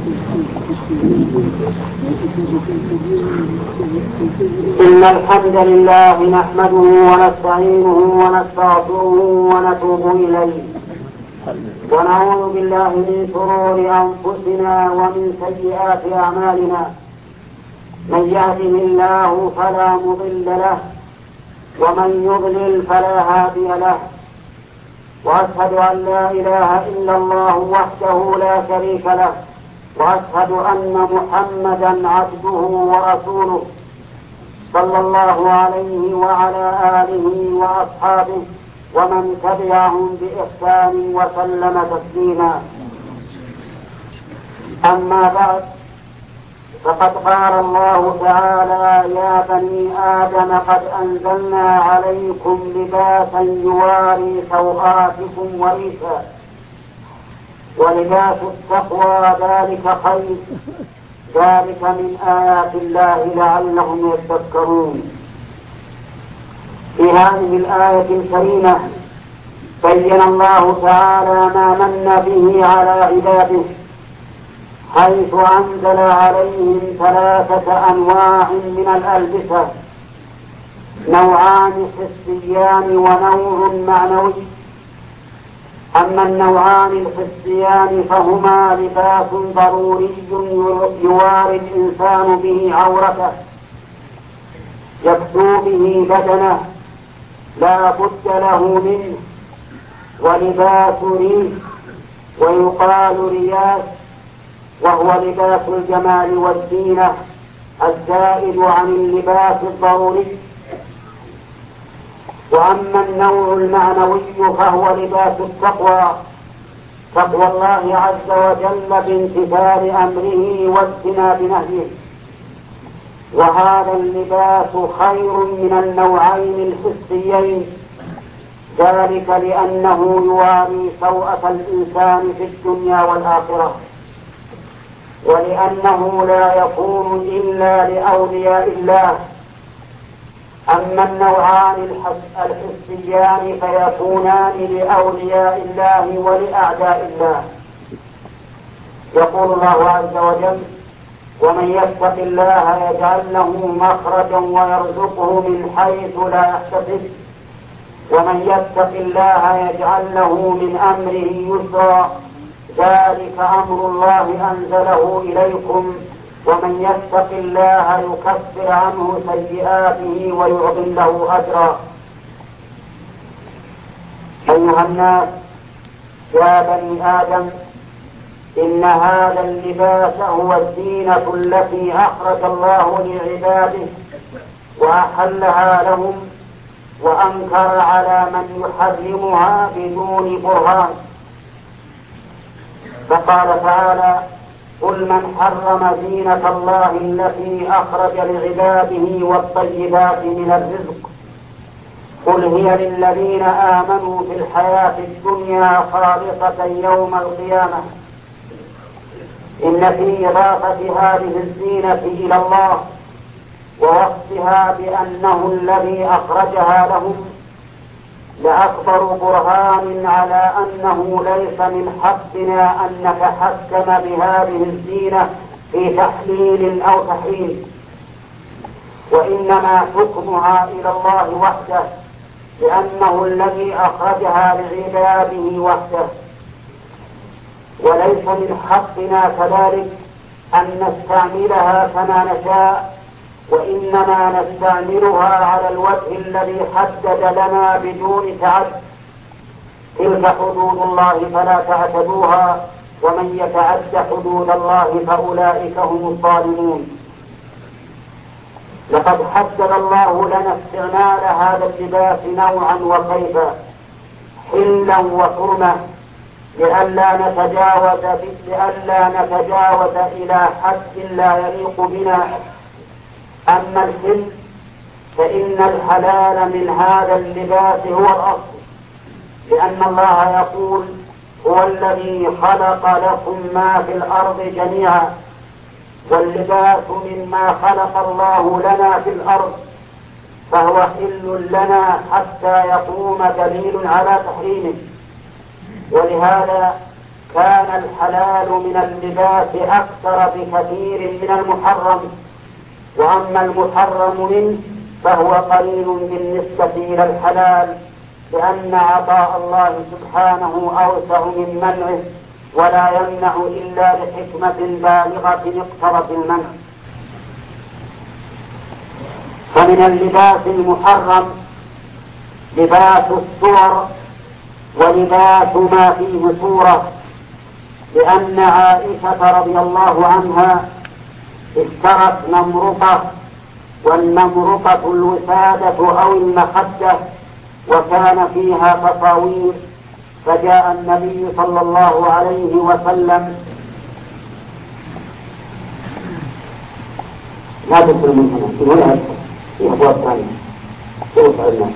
إن الحمد لله نحمده ونستعينه ونستغفره ونتوب إليه ونعوذ بالله من شرور أنفسنا ومن سيئات أعمالنا. من يهده الله فلا مضل له ومن يضلل فلا هادي له، وأشهد أن لا إله إلا الله وحده لا شريك له، وأشهد أن محمدا عبده ورسوله صلى الله عليه وعلى آله وأصحابه ومن تبعهم بإحسان وسلم تسليما. أما بعد، فقد قال الله تعالى: يا بني آدم قد أنزلنا عليكم لباسا يواري سوآتكم وريشا ولباس التقوى ذلك خير، ذلك من آيات الله لعلهم يتذكرون. في هذه الآية الكريمة بين الله تعالى ما من به على عباده، حيث أنزل عليهم 3 أنواع من الألبسة: نوعان حسيان ونوع معنوي. أما النوعان الحسيان فهما لباس ضروري يواري الإنسان به عورته، يكسو به بدنه لا بد له منه، ولباس ريش ويقال رياش، وهو لباس الجمال والزينة الزائد عن اللباس الضروري. وأما النوع المعنوي فهو لباس التقوى، تقوى الله عز وجل بامتثال أمره واجتناب نهيه، وهذا اللباس خير من النوعين الحسيين، ذلك لأنه يواري سوءة الإنسان في الدنيا والآخرة، ولأنه لا يكون إلا لأولياء الله. أما النوعان الحسيان فيكونان لأولياء الله ولأعداء الله. يقول الله عز وجل: ومن يتق الله يجعل له مخرجا ويرزقه من حيث لا يحتسب، ومن يتق الله يجعل له من أمره يسرا، ذلك أمر الله أنزله إليكم، ومن يتق الله يكفر عنه سيئاته ويعظم له أجرا. أيها الناس، يا بني آدم، إن هذا اللباس هو الزينة التي أخرج الله لعباده وأحلها لهم، وأنكر على من يحرمها بدون برهان. فقال تعالى: قل من حرم زينة الله التي أخرج لعباده والطيبات من الرزق، قل هي للذين آمنوا في الحياة الدنيا خالصة يوم القيامة. إن في إضافة هذه الزينة إلى الله ووصفها بأنه الذي أخرجها لهم لأكبر برهان على أنه ليس من حقنا أن نتحكم بهذه الزينة في تحليل أو تحريم، وإنما حكمها إلى الله وحده، لأنه الذي أخرجها لعباده وحده. وليس من حقنا كذلك أن نستعملها كما نشاء، وإنما نستعملها على الوجه الذي حدد لنا بدون تعد. تلك حدود الله فلا تعتدوها، ومن يتعد حدود الله فأولئك هم الظالمون. لقد حدد الله لنا استعمال هذا اللباس نوعا وكيفا، حلا وحرمة، لئلا نتجاوز إلى حد لا يليق بنا. أما الحل فإن الحلال من هذا اللباس هو الأصل، لأن الله يقول: هو الذي خلق لكم ما في الأرض جميعا، واللباس مما خلق الله لنا في الأرض، فهو حل لنا حتى يقوم دليل على تحريمه. ولهذا كان الحلال من اللباس أكثر بكثير من المحرم، وأما المحرم منه فهو قليل بالنسبة إلى الحلال، لأن عطاء الله سبحانه أوسع من منعه، ولا يمنع إلا لحكمة بالغة اقتضت المنع. فمن اللباس المحرم لباس الصور ولباس ما فيه صورة، لأن عائشة رضي الله عنها اشترت نمرقة، والنمرقة الوسادة أو المخدة، وكان فيها تصاوير، فجاء النبي صلى الله عليه وسلم لا تدخل من هنا في أبواب ثانية توسع الناس.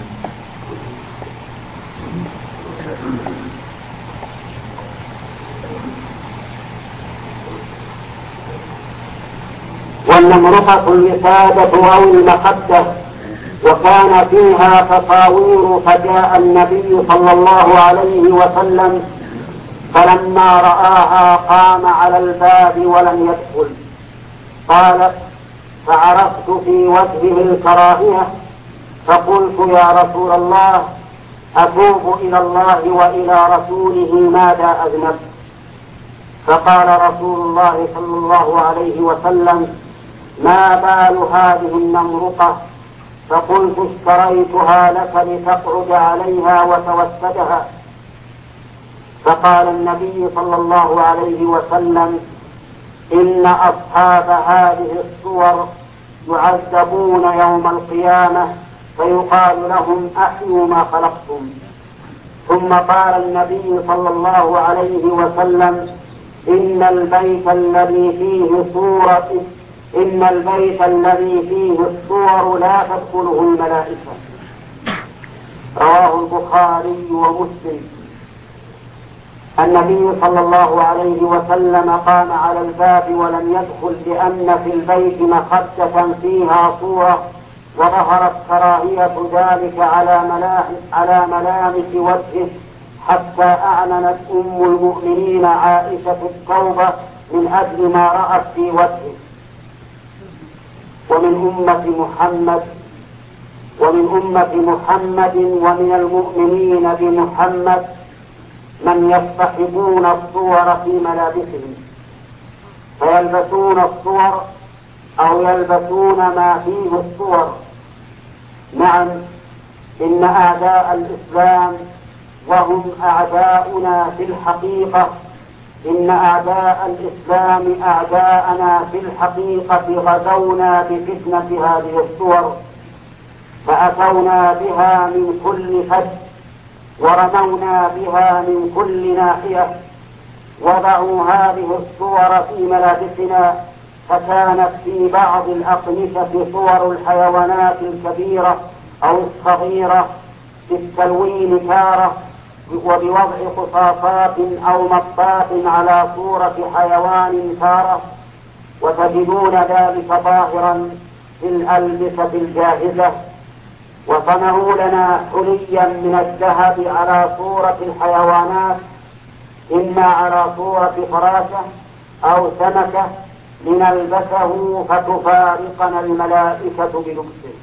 والنمرقة الوسادة أو المخدة، وكان فيها تصاوير، فجاء النبي صلى الله عليه وسلم فلما رآها قام على الباب ولم يدخل. قالت: فعرفت في وجهه الكراهية، فقلت: يا رسول الله، أتوب إلى الله وإلى رسوله ماذا أذنبت؟ فقال رسول الله صلى الله عليه وسلم: ما بال هذه النمرقة؟ فقلت: اشتريتها لك لتقعد عليها وتوسدها. فقال النبي صلى الله عليه وسلم: إن أصحاب هذه الصور يعذبون يوم القيامة، فيقال لهم: أحيوا ما خلقتم. ثم قال النبي صلى الله عليه وسلم: إن البيت الذي فيه الصور لا تدخله الملائكة. رواه البخاري ومسلم. النبي صلى الله عليه وسلم قام على الباب ولم يدخل، لأن في البيت مخدة فيها صورة، وظهرت كراهية ذلك على ملامس وجهه، حتى أعلنت أم المؤمنين عائشة التوبة من أجل ما رأت في وجهه. ومن أمة محمد ومن المؤمنين بمحمد من يصطحبون الصور في ملابسهم، فيلبسون الصور أو يلبسون ما فيه الصور. نعم، إن أعداء الإسلام وهم أعداؤنا في الحقيقة، إن أعداء الإسلام أعداءنا في الحقيقة غزونا بفتنة هذه الصور، فأتونا بها من كل فج، ورمونا بها من كل ناحية، وضعوا هذه الصور في ملابسنا، فكانت في بعض الأقمشة صور الحيوانات الكبيرة أو الصغيرة بالتلوين تارة، وبوضع قصاصات أو مطاط على صورة حيوان تارة، وتجدون ذلك ظاهرا في الألبسة الجاهزة. وصنعوا لنا حليا من الذهب على صورة الحيوانات، إما على صورة فراشة أو سمكة، لنلبسه فتفارقنا الملائكة بلبسه.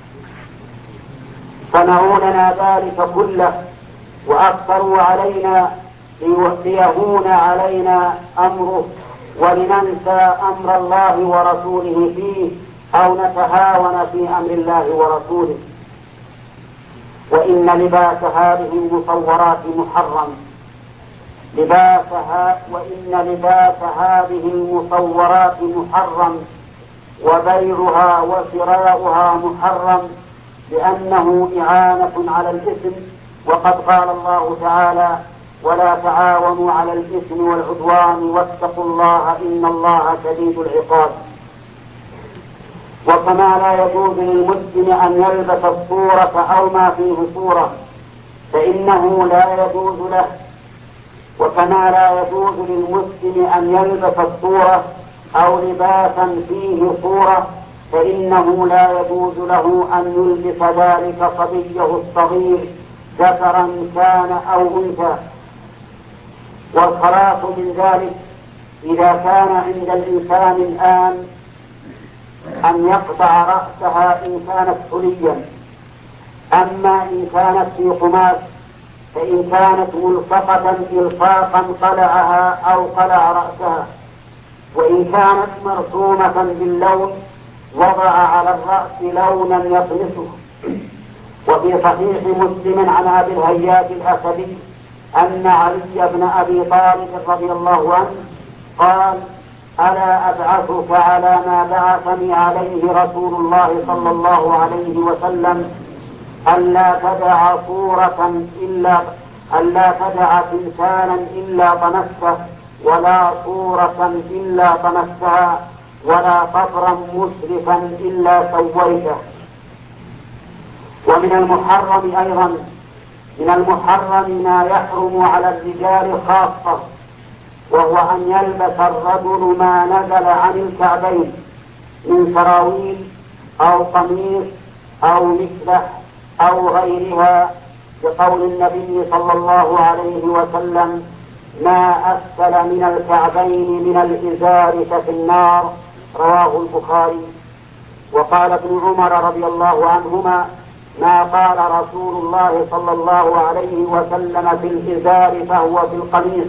صنعوا لنا ذلك كله، وأكثروا علينا ليهون علينا أمره، ولننسى أمر الله ورسوله فيه، أو نتهاون في أمر الله ورسوله. وإن لباس هذه المصورات محرم، وإن لباس هذه المصورات محرم، وبيعها وشراؤها محرم، لأنه إعانة على الإثم. وقد قال الله تعالى: ولا تعاونوا على الإثم والعدوان واتقوا الله إن الله شديد العقاب. وكما لا يجوز للمسلم أن يلبس الصورة أو ما فيه صورة فإنه لا يجوز له، وكما لا يجوز للمسلم أن يلبس الصورة أو لباسا فيه صورة فإنه لا يجوز له أن يلبس ذلك صبيه الصغير ذكرا كان أو أنثى. والخلاص من ذلك إذا كان عند الإنسان الآن أن يقطع رأسها إن كانت حليا، أما إن كانت في قماش فإن كانت ملصقة إلصاقا قلعها أو قلع رأسها، وإن كانت مرسومة باللون وضع على الرأس لونا يطمسه. وفي صحيح مسلم عن أبي الهياج الأسدي أن علي بن أبي طالب رضي الله عنه قال: ألا أبعثك على ما بعثني عليه رسول الله صلى الله عليه وسلم، ألا تدع تمثالا إلا طمسته، ولا صورة إلا طمستها، ولا قصرا مسرفا إلا سويته. ومن المحرم أيضا ما يحرم على الرجال خاصة، وهو أن يلبس الرجل ما نزل عن الكعبين من سراويل أو قميص أو مسلح أو غيرها، بقول النبي صلى الله عليه وسلم: ما أسفل من الكعبين من الإزار ففي النار، رواه البخاري. وقال ابن عمر رضي الله عنهما: ما قال رسول الله صلى الله عليه وسلم في الإزار فهو في القميص.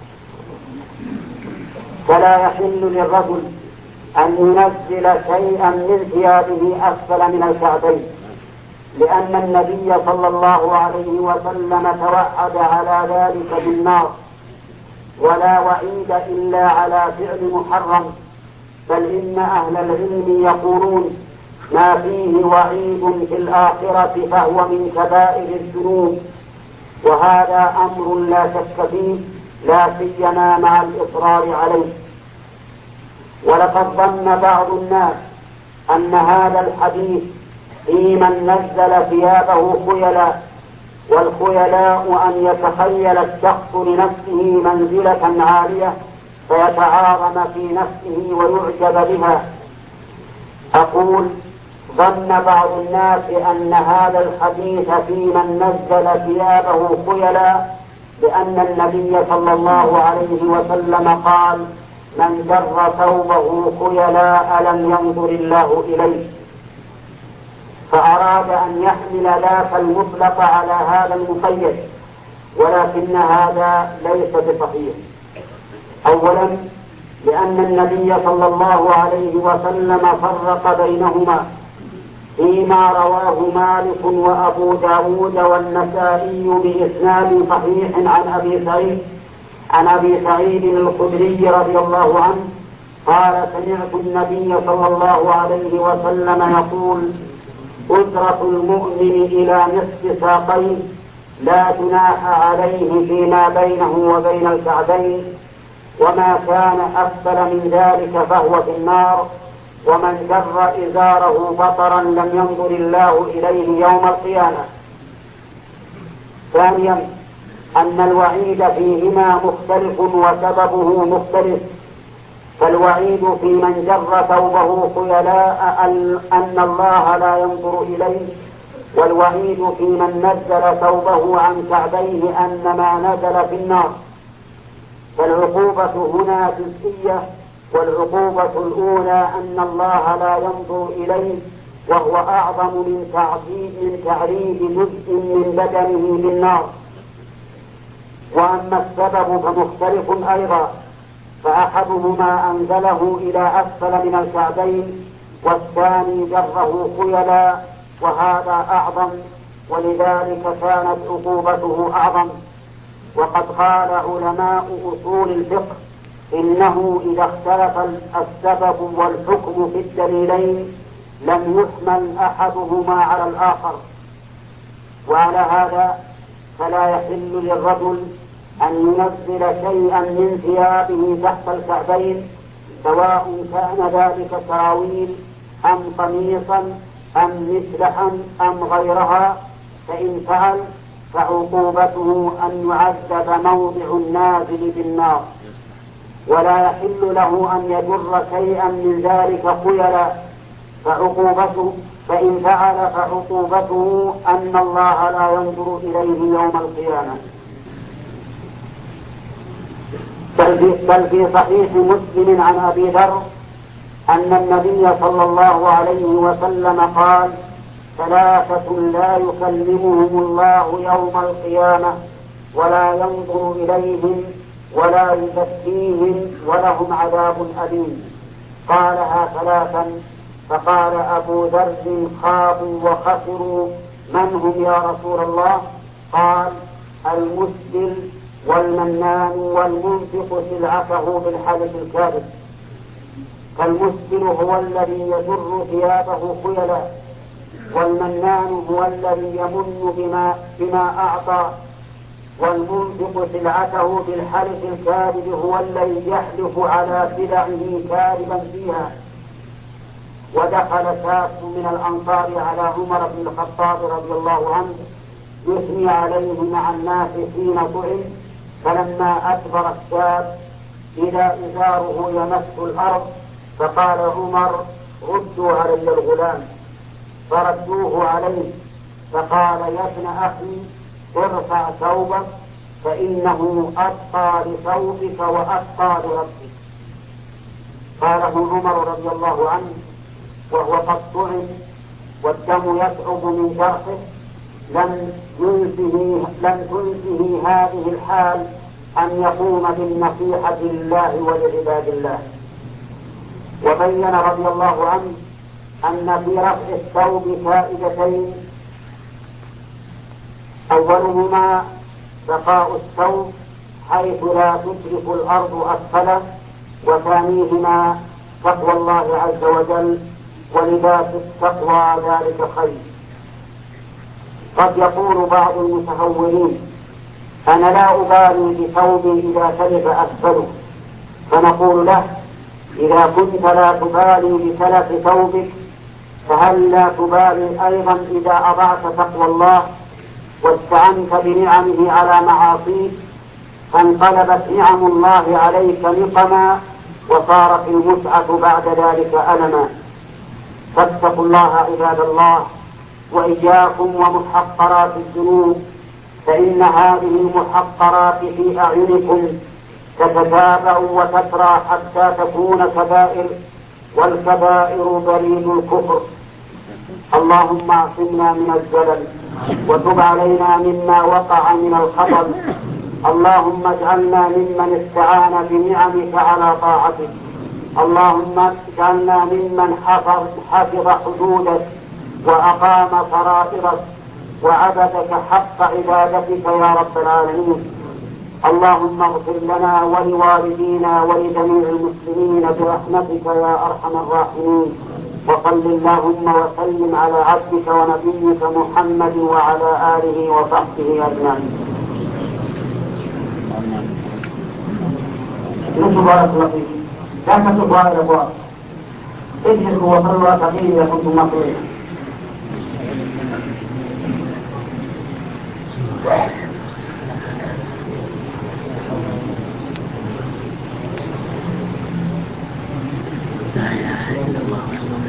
فلا يحل للرجل أن ينزل شيئا من ثيابه أسفل من الكعبين، لأن النبي صلى الله عليه وسلم توعد على ذلك بالنار، ولا وعيد إلا على فعل محرم، بل إن أهل العلم يقولون: ما فيه وعيد في الآخرة فهو من كبائر الذنوب، وهذا أمر لا شك فيه، لا سيما مع الإصرار عليه. ولقد ظن بعض الناس أن هذا الحديث في من نزل ثيابه خيلاء، والخيلاء أن يتخيل الشخص لنفسه منزلة عالية فيتعاظم في نفسه ويعجب بها. أقول: ظن بعض الناس أن هذا الحديث في من نزل ثيابه خيلاء، لأن النبي صلى الله عليه وسلم قال: من جر ثوبه خيلاء لم ينظر الله إليه، فأراد أن يحمل ذاك المطلق على هذا المقيد، ولكن هذا ليس بصحيح. أولا، لأن النبي صلى الله عليه وسلم فرق بينهما فيما رواه مالك وأبو داود والنسائي بإسناد صحيح عن أبي سعيد الخدري رضي الله عنه قال: سمعت النبي صلى الله عليه وسلم يقول: أسرة المؤمن إلى نصف ساقين، لا جناح عليه فيما بينه وبين الكعبين، وما كان أسفل من ذلك فهو في النار، ومن جر إزاره بطرا لم ينظر الله إليه يوم القيامة. ثانيا، أن الوعيد فيهما مختلف وسببه مختلف، فالوعيد في من جر ثوبه خيلاء أن الله لا ينظر إليه، والوعيد في من نزل ثوبه عن كعبيه أن ما نزل في النار. فالعقوبة هنا جزئية، والعقوبة الأولى أن الله لا ينظر إليه، وهو أعظم من تعريض جزء من بدنه بالنار. وأما السبب فمختلف أيضا، فأحدهما أنزله إلى أسفل من الكعبين، والثاني جره خيلاء، وهذا أعظم، ولذلك كانت عقوبته أعظم. وقد قال علماء أصول الفقه: إنه إذا اختلف السبب والحكم في الدليلين لم يحمل أحدهما على الآخر. وعلى هذا فلا يحل للرجل أن ينزل شيئا من ثيابه تحت الكعبين، سواء كان ذلك سراويل أم قميصا أم مسلحا أم غيرها، فإن فعل فعقوبته أن يعذب موضع النازل بالنار. ولا يحل له أن يجر شيئا من ذلك خيلا، فإن فعل فعقوبته أن الله لا ينظر إليه يوم القيامة. بل في صحيح مسلم عن أبي ذر أن النبي صلى الله عليه وسلم قال: ثلاثة لا يكلمهم الله يوم القيامة ولا ينظر إليهم ولا يزكيهم ولهم عذاب أليم. قالها ثلاثا، فقال أبو ذر: خابوا وخسروا، من هم يا رسول الله؟ قال: المسبل والمنان والمنفق سلعته بالحلف الكاذب. فالمسبل هو الذي يجر ثيابه خيلا، والمنان هو الذي يمن بما أعطى، والمنفق سلعته بالحلف الكاذب هو الذي يحلف على سلعه كاذبا فيها. ودخل شاب من الأنصار على عمر بن الخطاب رضي الله عنه يثني عليه مع الناس حين طعن، فلما أكبر الشاب إذا إزاره يمس الأرض، فقال عمر: ردوا علي الغلام. فردوه عليه، فقال: يا ابن أخي، ارفع ثوبك فإنه أتقى لثوبك وأتقى لربك. قاله عمر رضي الله عنه وهو قد طعن والدم يصعب من جرحه، لم تنسه هذه الحال أن يقوم بالنصيحة لله ولعباد الله. وبين رضي الله عنه أن في رفع الثوب فائدتين: أولهما بقاء الثوب حيث لا تشرف الأرض أسفله، وثانيهما تقوى الله عز وجل، ولباس التقوى ذلك خير. قد يقول بعض المتهورين: أنا لا أبالي بثوبي إذا تلف أسفله، فنقول له: إذا كنت لا تبالي بتلف ثوبك، فهل لا تبالي أيضا إذا أضعت تقوى الله واستعنت بنعمه على معاصيه، فانقلبت نعم الله عليك نقما وصارت المتعة بعد ذلك ألما. فاتقوا الله عباد الله، وإياكم ومحقرات الذنوب، فإن هذه المحقرات في أعينكم تتتابع وتترى حتى تكون كبائر، والكبائر بريد الكفر. اللهم اعصمنا من الزلل وتب علينا مما وقع من الخطر. اللهم اجعلنا ممن استعان بنعمك على طاعتك. اللهم اجعلنا ممن حفظ حدودك وأقام فرائضك وعبدك حق عبادتك يا رب العالمين. اللهم اغفر لنا ولوالدينا ولجميع المسلمين برحمتك يا أرحم الراحمين. وصل اللهم وسلم على عبدك ونبيك محمد وعلى آله وصحبه أجمعين. بارك الله فيك. لا تكتبوا على الأبواب، اجلسوا وصلوا ركعتين إذا كنتم مقبولين. لا إله إلا الله.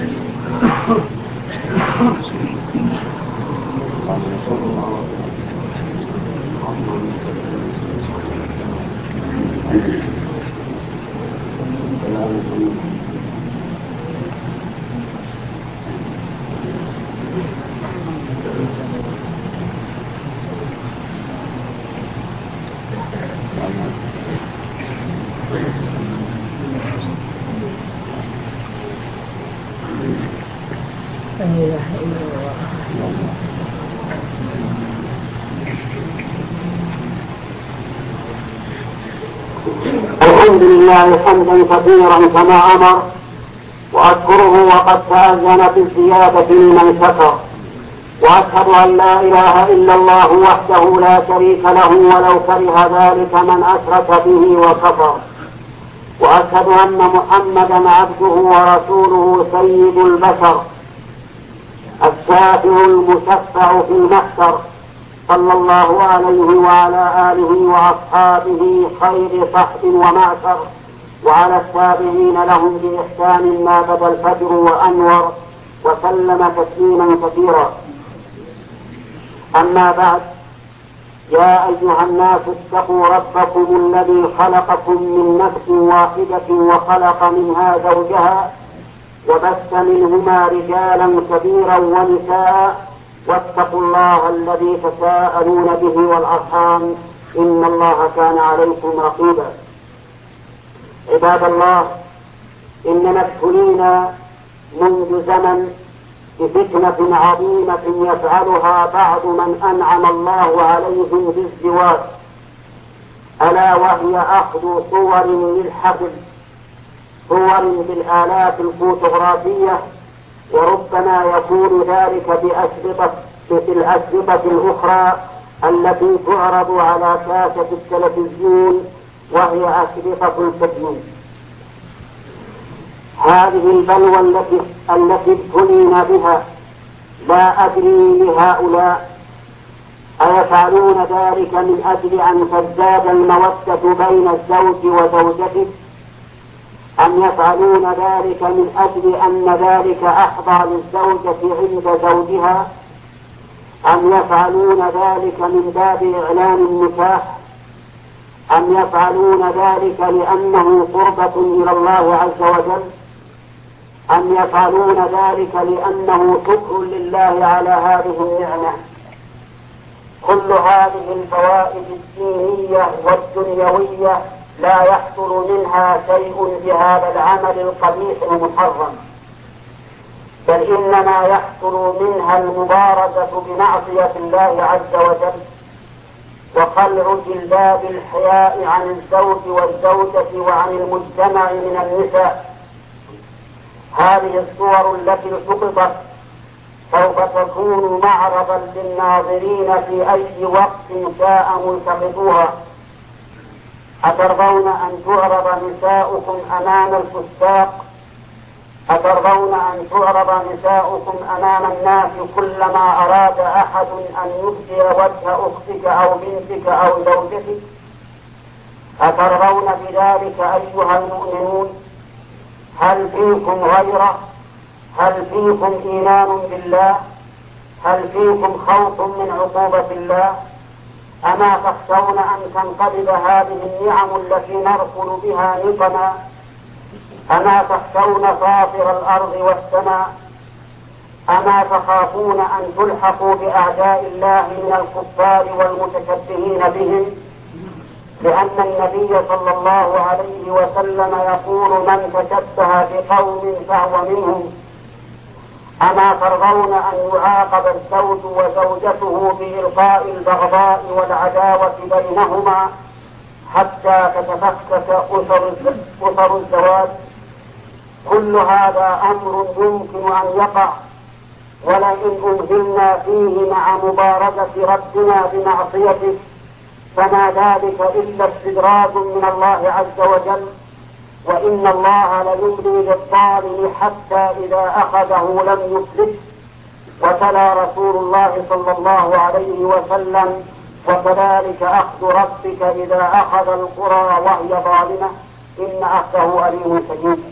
الحمد لله حمدا كثيرا كما أمر، وأشكره وقد تأذن بالزيادة لمن شكر، وأشهد أن لا إله إلا الله وحده لا شريك له ولو كره ذلك من أشرك به وكفر، وأشهد أن محمدا عبده ورسوله سيد البشر الشافع المشفع في المحشر، صلى الله عليه وعلى آله وأصحابه خير صحب ومعشر، وعلى التابعين لهم بإحسان ما بدا الفجر وأنور، وسلم تسليما كثيرا. أما بعد، يا أيها الناس اتقوا ربكم الذي خلقكم من نفس واحدة وخلق منها زوجها وبث منهما رجالا كثيرا ونساء واتقوا الله الذي تساءلون به والأرحام إن الله كان عليكم رقيبا. عباد الله، إننا ابتلينا منذ زمن بفتنة عظيمة يفعلها بعض من أنعم الله عليهم بالزواج، ألا وهي أخذ صور للحفل، صور بالآلات الفوتوغرافية، وربما يكون ذلك بالأشرطة الأخرى التي تعرض على شاشة التلفزيون وهي أشرطة الفتن. هذه البلوى التي ابتلينا بها لا أدري لهؤلاء أيفعلون ذلك من أجل أن تزداد المودة بين الزوج وزوجته، أم يفعلون ذلك من أجل أن ذلك أحظى للزوجة عند زوجها، أم يفعلون ذلك من باب إعلان النكاح، أم يفعلون ذلك لأنه قربة إلى الله عز وجل، أم يفعلون ذلك لأنه شكر لله على هذه النعمة. كل هذه الفوائد الدينية والدنيوية لا يحصل منها شيء بهذا العمل القبيح المحرم، بل إنما يحصل منها المبارزة بمعصية الله عز وجل وخلع جلباب الحياء عن الزوج والزوجة وعن المجتمع من النساء. هذه الصور التي التقطت سوف تكون معرضا للناظرين في أي وقت شاء ملتقطوها. أترضون أن تعرض نساؤكم أمام الفساق؟ أترضون أن تعرض نساؤكم أمام الناس كلما أراد أحد أن يبدي وجه أختك أو بنتك أو زوجتك؟ أترضون بذلك أيها المؤمنون؟ هل فيكم غيرة؟ هل فيكم إيمان بالله؟ هل فيكم خوف من عقوبة الله؟ أما تخشون أن تنقلب هذه النعم التي نرسل بها نقما؟ أما تخشون صافر الأرض والسماء؟ أما تخافون أن تلحقوا بأعداء الله من الكفار والمتشبهين بهم؟ لأن النبي صلى الله عليه وسلم يقول: من تشبه بقوم فهو منهم. أما ترضون أن يعاقب الزوج وزوجته بإلقاء البغضاء والعداوة بينهما حتى تتفكك أسر الزواج؟ كل هذا أمر يمكن أن يقع، ولئن أمهلنا فيه مع مبارزة ربنا بمعصيته فما ذلك إلا استدراج من الله عز وجل، وإن الله ليملي للظالم حتى إذا أخذه لم يفلته. وتلا رسول الله صلى الله عليه وسلم: وكذلك أخذ ربك إذا أخذ القرى وهي ظالمة إن أخذه أليم شديد.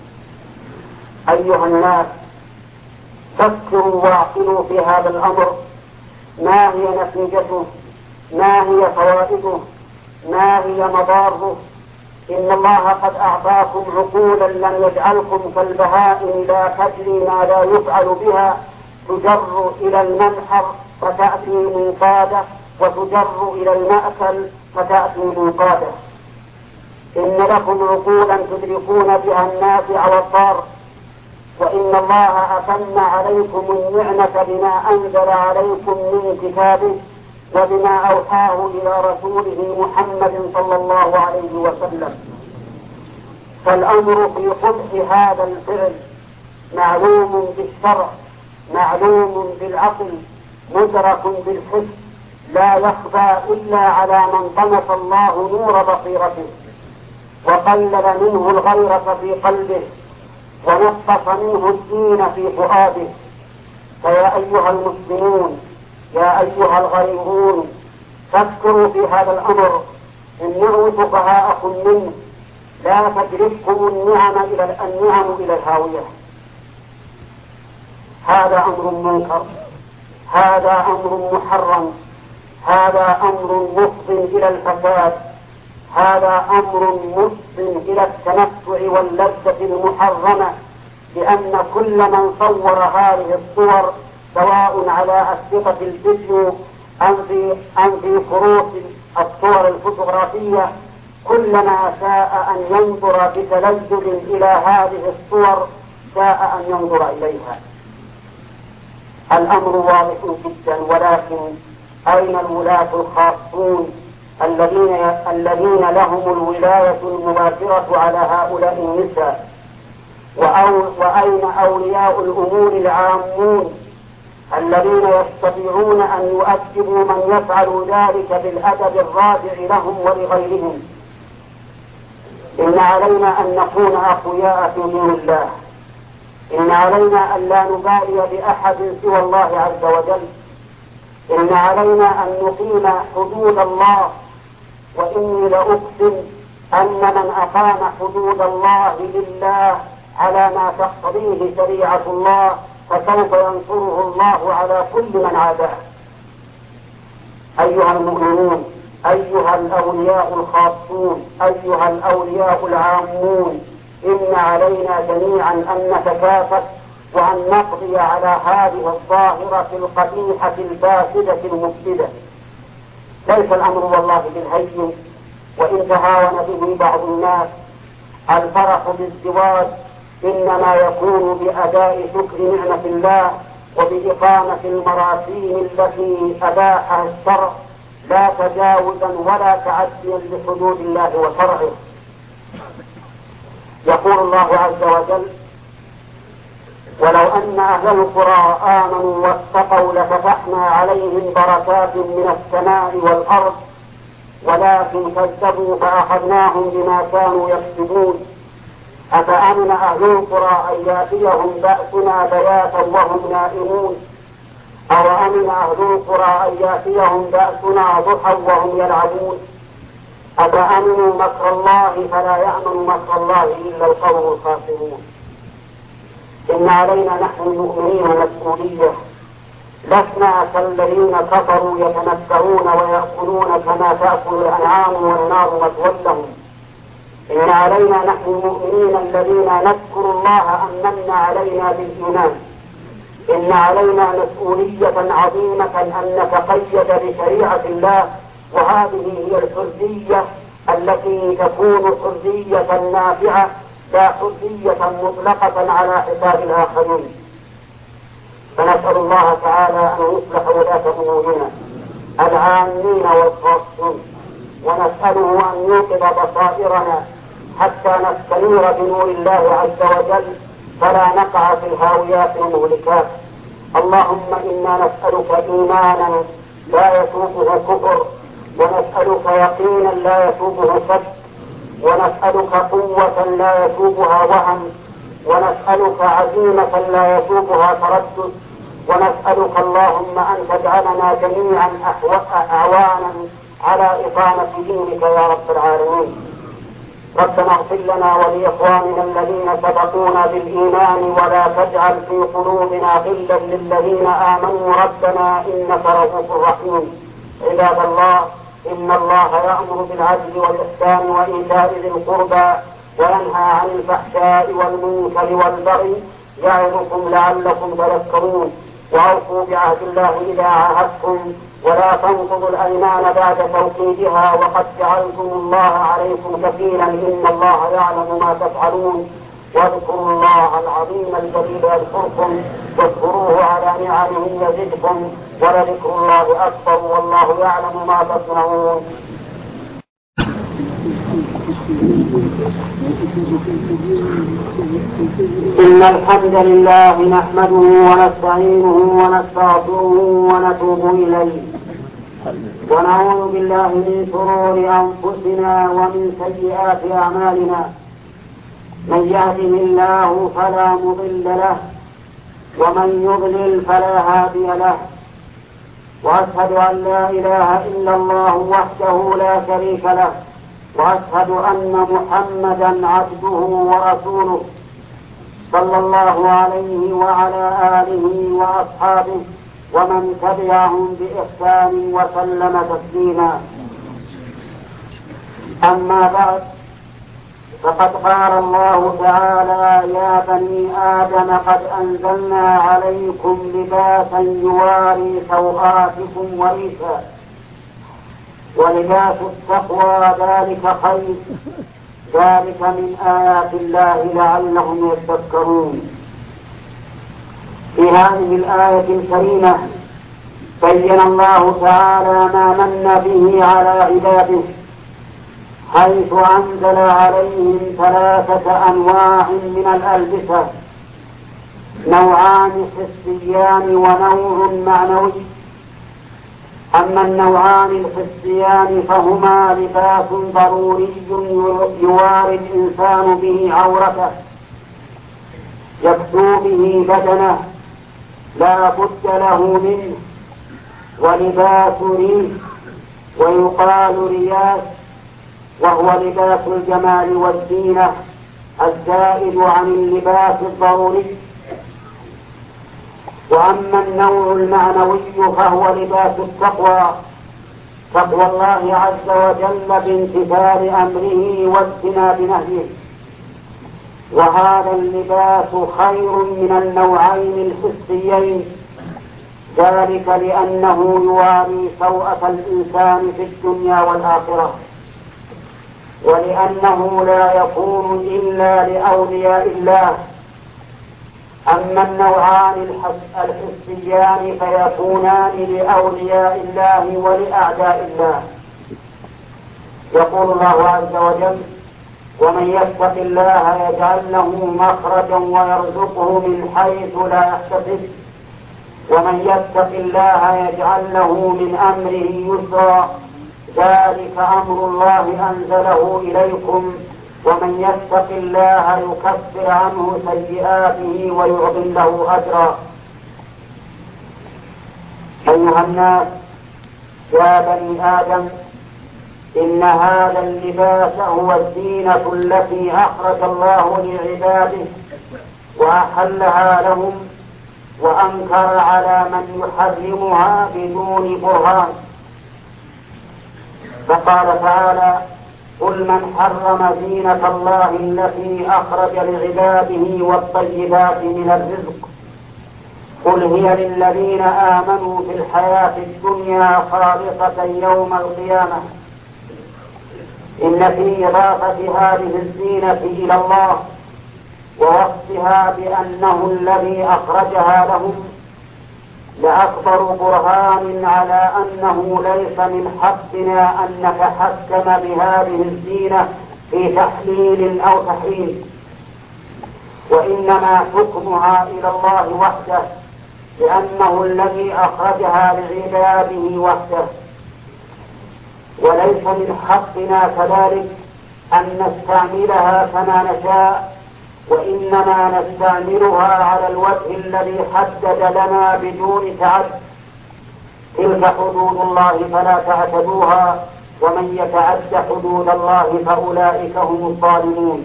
أيها الناس، فكروا واعقلوا في هذا الأمر. ما هي نتيجته؟ ما هي فوائده؟ ما هي مضاره؟ إن الله قد أعطاكم عقولا لم يجعلكم كالبهائم لا تجري ما لا يفعل بها، تجر إلى المنحر فتأتي منقادة، وتجر إلى المأكل فتأتي منقادة. إن لكم عقولا تدركون بها النافع والضار، وإن الله أتم عليكم النعمة بما أنزل عليكم من كتابه وبما أوحاه إلى رسوله محمد صلى الله عليه وسلم. فالأمر في قبح هذا الفعل معلوم بالشرع، معلوم بالعقل، مدرك بالحس، لا يخفى إلا على من طمس الله نور بصيرته وقلل منه الغيرة في قلبه ونقص منه الدين في فؤاده. فيا أيها المسلمون، يا أيها الغيرون، فكروا في هذا الأمر. إنه فقهاءكم منه لا تجرفكم النعم إلى الهاوية. هذا أمر منكر، هذا أمر محرم، هذا أمر مفض إلى الفساد، هذا أمر مفض إلى التمتع واللذة المحرمة، لأن كل من صور هذه الصور سواء على أسقطة الفيديو أم في كروت الصور الفوتوغرافية، كلما شاء أن ينظر بتلذذ إلى هذه الصور شاء أن ينظر إليها. الأمر واضح جدا، ولكن أين الولاة الخاصون الذين لهم الولاية المباشرة على هؤلاء النساء؟ وأين أولياء الأمور العامون الذين يستطيعون أن يؤدبوا من يفعل ذلك بالأدب الرادع لهم ولغيرهم؟ إن علينا أن نكون أقوياء في دين الله، إن علينا أن لا نبالي بأحد سوى الله عز وجل، إن علينا أن نقيم حدود الله، وإني لأقسم أن من أقام حدود الله لله على ما تقتضيه شريعة الله فسوف ينصره الله على كل من عاداه. أيها المؤمنون، أيها الأولياء الخاصون، أيها الأولياء العامون، إن علينا جميعا أن نتكاتف وأن نقضي على هذه الظاهرة القبيحة الفاسدة المفسدة. ليس الأمر والله بالهين، وإن تهاون به بعض الناس. الفرح بالزواج إنما يكون بأداء شكر نعمة الله وبإقامة المراسيم التي أباحها الشرع، لا تجاوزا ولا تعديا لحدود الله وشرعه. يقول الله عز وجل: ولو أن أهل القرى آمنوا واتقوا لفتحنا عليهم بركات من السماء والأرض ولكن كذبوا فأخذناهم بما كانوا يكسبون. أفأمن أهل القرى أن يأتيهم بأسنا بياتا وهم نائمون أو أمن أهل القرى أن يأتيهم بأسنا ضحى وهم يلعبون أفأمنوا مكر الله فلا يأمن مكر الله إلا القوم الخاسرون. إن علينا نحن المؤمنين مسؤولية، لسنا كالذين كفروا يتمتعون ويأكلون كما تأكل الأنعام والنار مثوى لهم. إن علينا نحن المؤمنين الذين نذكر الله أن من علينا بالإيمان. إن علينا مسؤولية عظيمة أن نتقيد بشريعة الله، وهذه هي الحرية التي تكون حرية نافعة لا حرية مطلقة على حساب الآخرين. فنسأل الله تعالى أن يصلح ولاة أمورنا العامين والخاصين، ونسأله أن يوقظ بصائرنا حتى نستنير بنور الله عز وجل فلا نقع في الهاويات المهلكات. اللهم إنا نسألك إيمانا لا يسوقه كفر، ونسألك يقينا لا يسوقه شك، ونسألك قوة لا يسوقها وهم، ونسألك عزيمة لا يسوقها تردد، ونسألك اللهم أن تجعلنا جميعا أعوانا على إقامة دينك يا رب العالمين. ربنا اغفر لنا ولإخواننا الذين سبقونا بالإيمان ولا تجعل في قلوبنا غلا للذين آمنوا ربنا إنك رؤوف رحيم. عباد الله، إن الله يأمر بالعدل والإحسان وإيتاء ذي القربى وينهى عن الفحشاء والمنكر والبغي يعظكم لعلكم تذكرون. وأوفوا بعهد الله إذا عاهدتم، ولا تنقضوا الأيمان بعد توكيدها وقد جعلتم الله عليكم كفيلا إن الله يعلم ما تفعلون. واذكروا الله العظيم الجليل يذكركم، واذكروه على نعمه يزدكم، ولذكر الله أكبر والله يعلم ما تصنعون. إن الحمد لله نحمده ونستعينه ونستغفره ونتوب إليه، ونعوذ بالله من شرور أنفسنا ومن سيئات أعمالنا. من يهده الله فلا مضل له، ومن يضلل فلا هادي له، وأشهد أن لا إله إلا الله وحده لا شريك له، وأشهد أن محمدا عبده ورسوله صلى الله عليه وعلى آله وأصحابه ومن تبعهم بإحسان وسلم تسليما. أما بعد، فقد قال الله تعالى: يا بني آدم قد أنزلنا عليكم لباسا يواري سوآتكم وريشا ولباس التقوى ذلك خير ذلك من آيات الله لعلهم يتذكرون. في هذه الآية الكريمة بين الله تعالى ما من به على عباده، حيث أنزل عليهم 3 أنواع من الألبسة: نوعان حسيان ونوع معنوي. أما النوعان الحسيان فهما لباس ضروري يواري الإنسان به عورته، يكسو به بدنه لا بد له منه، ولباس ريش ويقال رياش، وهو لباس الجمال والزينة الزائد عن اللباس الضروري. وأما النوع المعنوي فهو لباس التقوى، تقوى الله عز وجل بامتثال أمره واجتناب نهيه، وهذا اللباس خير من النوعين الحسيين، ذلك لأنه يواري سوءة الإنسان في الدنيا والآخرة، ولأنه لا يكون إلا لأولياء الله. أما النوعان الحسيان فيكونان لأولياء الله ولأعداء الله. يقول الله عز وجل: ومن يتق الله يجعل له مخرجا ويرزقه من حيث لا يحتسب ومن يتق الله يجعل له من أمره يسرا ذلك أمر الله أنزله إليكم ومن يتق الله يكفر عنه سيئاته ويعظم له أجرا. أيها الناس، يا بني آدم، إن هذا اللباس هو الزينة التي أخرج الله لعباده وأحلها لهم، وأنكر على من يحرمها بدون برهان. فقال تعالى: قل من حرم زينة الله التي أخرج لعباده والطيبات من الرزق قل هي للذين آمنوا في الحياة الدنيا خالصة يوم القيامة. إن في إضافة هذه الزينة إلى الله ووصفها بأنه الذي أخرجها لهم لأكبر برهان على أنه ليس من حقنا أن نتحكم بهذه الزينة في تحليل أو تحريم، وإنما حكمها إلى الله وحده، لأنه الذي أخرجها لعباده وحده. وليس من حقنا كذلك أن نستعملها كما نشاء، وإنما نستعملها على الوجه الذي حدد لنا بدون تعد. تلك حدود الله فلا تعتدوها، ومن يتعد حدود الله فأولئك هم الظالمون.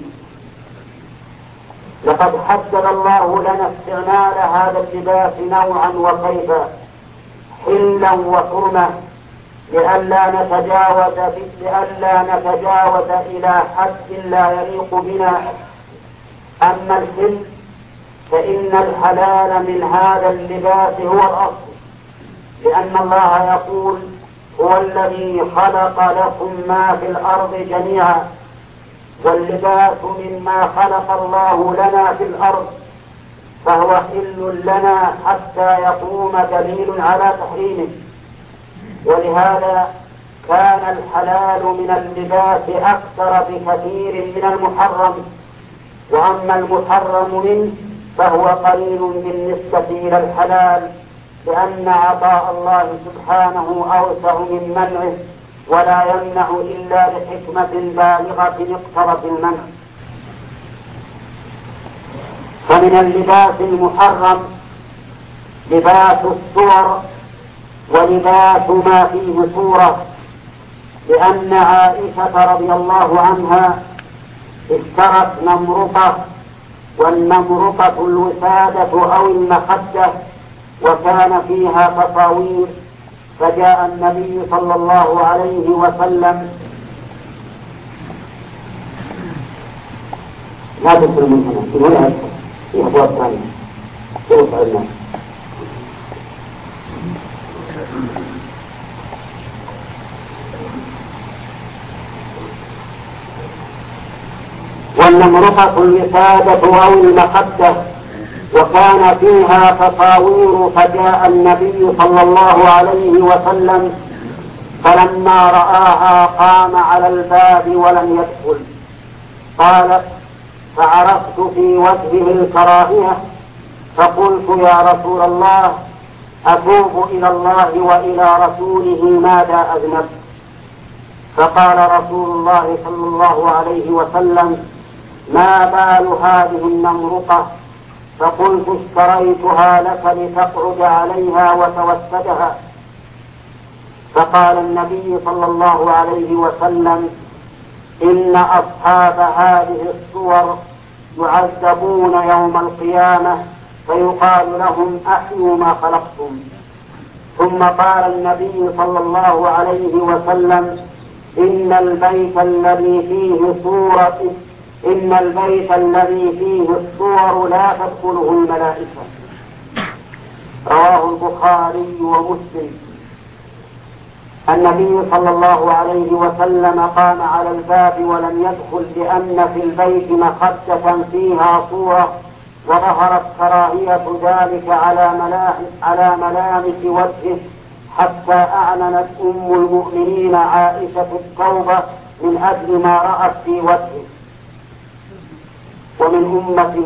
لقد حدد الله لنا استعمال هذا اللباس نوعا وكيفا، حلا وحرمة، لئلا نتجاوز إلى حد لا يليق بنا. أما الحل فإن الحلال من هذا اللباس هو الأصل، لأن الله يقول: هو الذي خلق لكم ما في الأرض جميعا، واللباس مما خلق الله لنا في الأرض، فهو حل لنا حتى يقوم دليل على تحريمه. ولهذا كان الحلال من اللباس أكثر بكثير من المحرم، وأما المحرم منه فهو قليل بالنسبة إلى الحلال، لأن عطاء الله سبحانه أوسع من منعه، ولا يمنع إلا لحكمة بالغة اقتضت المنع. فمن اللباس المحرم لباس الصور ولباس ما فيه صورة، لأن عائشة رضي الله عنها اشترت نمرقة، والنمرقة الوسادة أو المخدة، وكان فيها تصاوير، فجاء النبي صلى الله عليه وسلم. لا تدخل من هنا في أبواب ثانية توسع الناس. والنمرقة الوسادة أو المخدة، وكان فيها تصاوير، فجاء النبي صلى الله عليه وسلم فلما رآها قام على الباب ولم يدخل. قالت: فعرفت في وجهه الكراهية، فقلت: يا رسول الله، أتوب إلى الله وإلى رسوله، ماذا أذنبت؟ فقال رسول الله صلى الله عليه وسلم: ما بال هذه النمرقة؟ فقلت: اشتريتها لك لتقعد عليها وتوسدها. فقال النبي صلى الله عليه وسلم: إن أصحاب هذه الصور يعذبون يوم القيامة، فيقال لهم: أحيوا ما خلقتم. ثم قال النبي صلى الله عليه وسلم: إن البيت الذي فيه الصور لا تدخله الملائكة. رواه البخاري ومسلم. النبي صلى الله عليه وسلم قام على الباب ولم يدخل، لأن في البيت مخدة فيها صورة، وظهرت كراهية ذلك على ملامس وجهه، حتى أعلنت أم المؤمنين عائشة التوبة من أجل ما رأت في وجهه. ومن أمة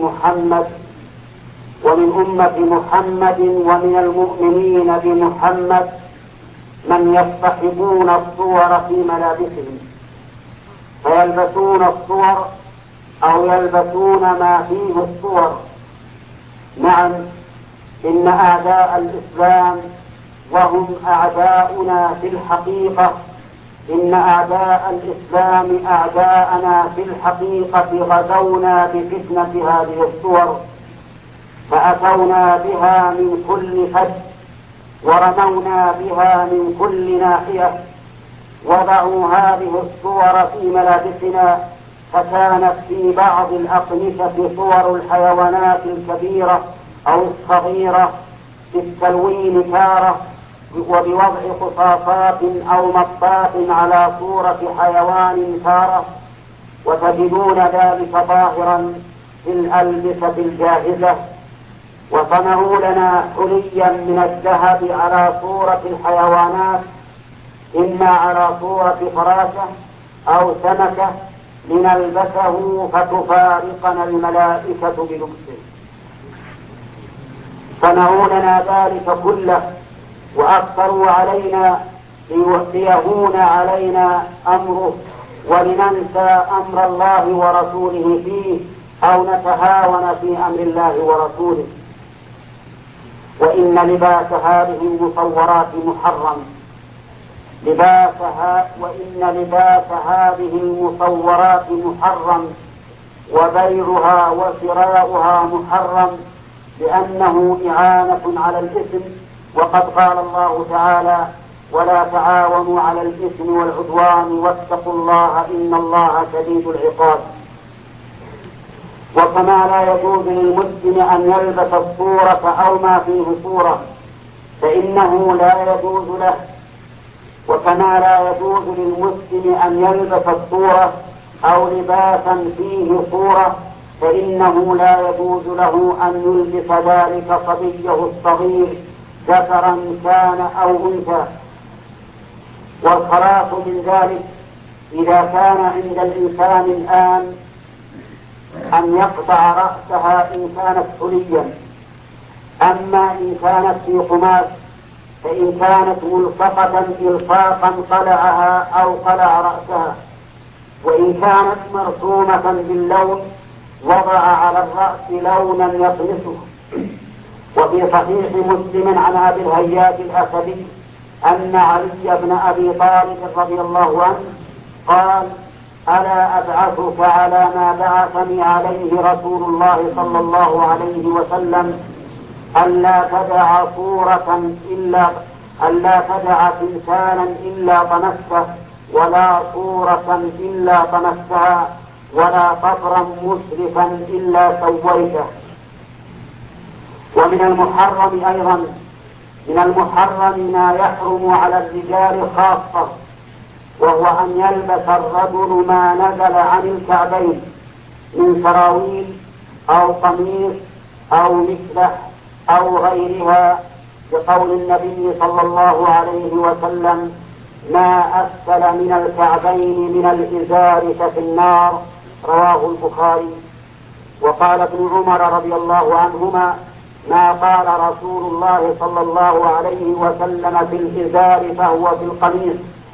محمد ومن المؤمنين بمحمد من يصطحبون الصور في ملابسهم، فيلبسون الصور أو يلبسون ما فيه الصور. نعم، إن أعداء الإسلام وهم أعداؤنا في الحقيقة، إن أعداء الإسلام أعداءنا في الحقيقة غزونا بفتنة هذه الصور، فأتونا بها من كل فج، ورمونا بها من كل ناحية، وضعوا هذه الصور في ملابسنا، فكانت في بعض الأقمشة صور الحيوانات الكبيرة أو الصغيرة بالتلوين تارة، وبوضع قصاصات أو مطاط على صورة حيوان تارة، وتجدون ذلك ظاهرا في الألبسة الجاهزة. وصنعوا لنا حليا من الذهب على صورة الحيوانات، إما على صورة فراشة أو سمكة، لنلبسه فتفارقنا الملائكة بلبسه. صنعوا لنا ذلك كله، وأكثروا علينا ليهون علينا أمره، ولننسى أمر الله ورسوله فيه، أو نتهاون في أمر الله ورسوله. وإن لباس هذه المصورات محرم، وإن لباس هذه المصورات محرم، وبيعها وشراؤها محرم، لأنه إعانة على الإثم. وقد قال الله تعالى: ولا تعاونوا على الإثم والعدوان واتقوا الله إن الله شديد العقاب. وكما لا يجوز للمسلم أن يلبس الصورة أو ما فيه صورة فإنه لا يجوز له، وكما لا يجوز للمسلم أن يلبس الصورة أو لباسا فيه صورة فإنه لا يجوز له أن يلبس ذلك صبيه الصغير ذكرا كان أو أنثى. والخلاص من ذلك إذا كان عند الإنسان الآن أن يقطع رأسها إن كانت حليا، أما إن كانت في قماش فإن كانت ملصقة إلصاقا قلعها أو قلع رأسها، وإن كانت مرسومة باللون وضع على الرأس لونا يطمسه. وفي صحيح مسلم عن أبي الهياج الأسدي أن علي بن أبي طالب رضي الله عنه قال: ألا أبعثك على ما بعثني عليه رسول الله صلى الله عليه وسلم؟ ألا تدع تمثالا إلا طمسته، ولا صورة إلا طمستها، ولا قبرا مشرفا إلا سويته. ومن المحرم أيضا ما يحرم على الرجال خاصة، وهو أن يلبس الرجل ما نزل عن الكعبين من سراويل أو قميص أو مسلح أو غيرها، بقول النبي صلى الله عليه وسلم: ما أسفل من الكعبين من الإزار ففي النار، رواه البخاري. وقال ابن عمر رضي الله عنهما: ما قال رسول الله صلى الله عليه وسلم في الإزار فهو في القميص.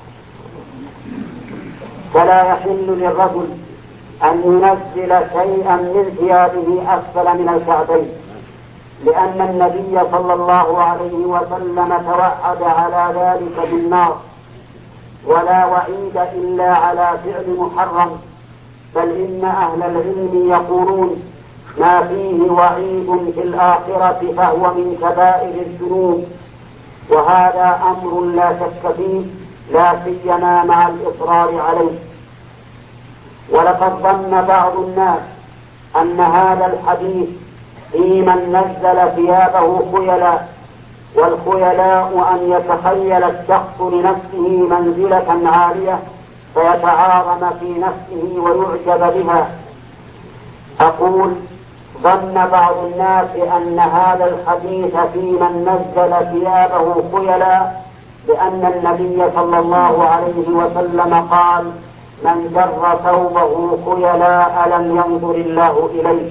فلا يحل للرجل أن ينزل شيئا من ثيابه أسفل من الكعبين، لأن النبي صلى الله عليه وسلم توعد على ذلك بالنار، ولا وعيد إلا على فعل محرم، بل إن أهل العلم يقولون: ما فيه وعيد في الآخرة فهو من كبائر الذنوب، وهذا أمر لا شك فيه، لا سيما مع الإصرار عليه. ولقد ظن بعض الناس أن هذا الحديث في من نزل ثيابه خيلا، والخيلاء أن يتخيل الشخص لنفسه منزلة عالية فيتعاظم في نفسه ويعجب بها. أقول: ظن بعض الناس أن هذا الحديث في من نزل ثيابه خيلا، لأن النبي صلى الله عليه وسلم قال: من جر ثوبه خيلاء لم ينظر الله إليه،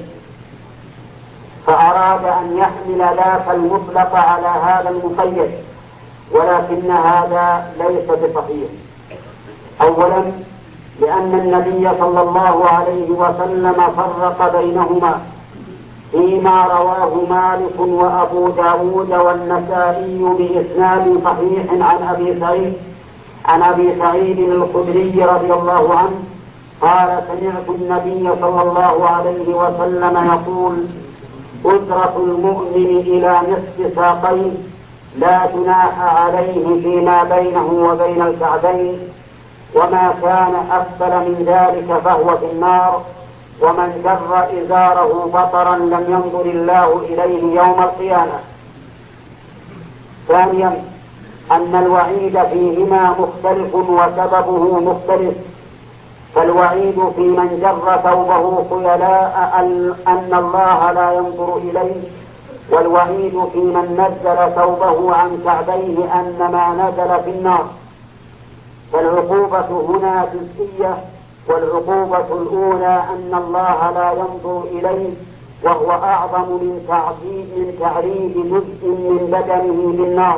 فأراد أن يحمل ذاك المطلق على هذا المقيد، ولكن هذا ليس بصحيح. أولا، لأن النبي صلى الله عليه وسلم فرق بينهما فيما رواه مالك وأبو داود والنسائي بإسناد صحيح عن أبي سعيد الخدري رضي الله عنه قال: سمعت النبي صلى الله عليه وسلم يقول: أسرة المؤمن إلى نصف ساقيه، لا جناح عليه فيما بينه وبين الكعبين، وما كان أسفل من ذلك فهو في النار، ومن جر إزاره بطرا لم ينظر الله إليه يوم القيامة. ثانيا، أن الوعيد فيهما مختلف وسببه مختلف، فالوعيد في من جر ثوبه خيلاء أن الله لا ينظر إليه، والوعيد في من نزل ثوبه عن كعبيه أن ما نزل في النار. فالعقوبة هنا جزئية، والعقوبة الأولى أن الله لا ينظر إليه، وهو أعظم من تعريض جزء من بدنه بالنار.